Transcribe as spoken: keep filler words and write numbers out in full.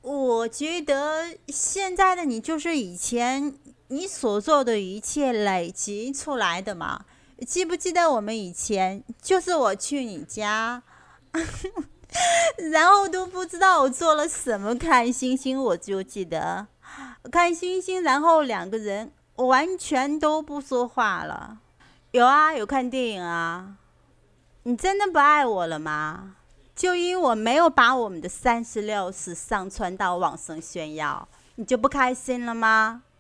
我觉得现在的你就是以前你所做的一切累积出来的嘛。记不记得我们以前就是我去你家，然后都不知道我做了什么看星星，我就记得看星星，然后两个人完全都不说话了。有啊，有看电影啊。你真的不爱我了吗？就因为我没有把我们的三十六式上传到网上炫耀，你就不开心了吗？